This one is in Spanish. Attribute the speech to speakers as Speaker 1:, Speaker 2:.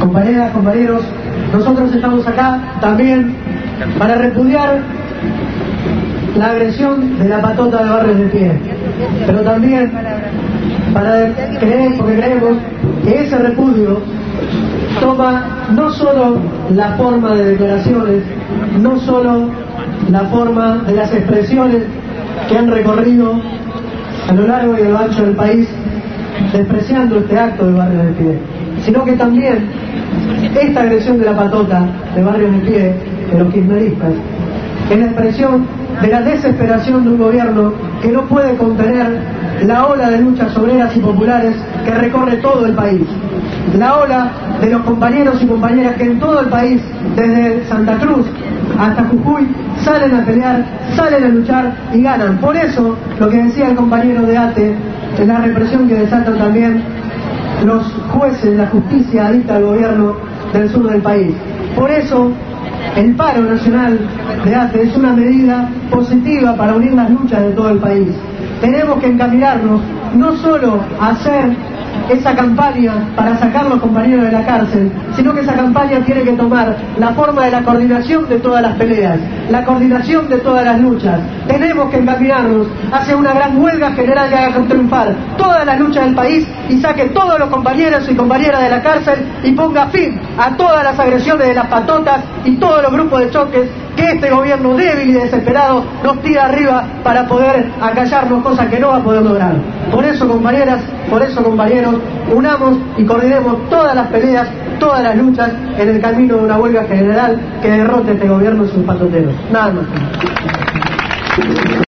Speaker 1: compañeras, compañeros, nosotros estamos acá también para repudiar la agresión de la patota de Barrios de Pie, pero también porque creemos que ese repudio toma no solo la forma de declaraciones, no solo la forma de las expresiones que han recorrido a lo largo y a lo ancho del país despreciando este acto de Barrios de Pie, sino que también esta agresión de la patota de Barrios de Pie, de los kirchneristas, es la expresión de la desesperación de un gobierno que no puede contener la ola de luchas obreras y populares que recorre todo el país, la ola de los compañeros y compañeras que en todo el país, desde Santa Cruz hasta Jujuy, salen a pelear, salen a luchar y ganan. Por eso, lo que decía el compañero de ATE, es la represión que desatan también los jueces, la justicia adicta al gobierno del sur del país. Por eso, el paro nacional de ATE es una medida positiva para unir las luchas de todo el país. Tenemos que encaminarnos no solo a hacer esa campaña para sacar a los compañeros de la cárcel, sino que esa campaña tiene que tomar la forma de la coordinación de todas las peleas, la coordinación de todas las luchas. Tenemos que encaminarnos hacia una gran huelga general que haga triunfar todas las luchas del país y saque todos los compañeros y compañeras de la cárcel y ponga fin a todas las agresiones de las patotas y todos los grupos de choques que este gobierno débil y desesperado nos tira arriba para poder acallarnos, cosas que no va a poder lograr. Por eso, compañeras, por eso, compañeros, unamos y coordinemos todas las peleas, todas las luchas en el camino de una huelga general que derrote este gobierno y sus patoteros. Nada más.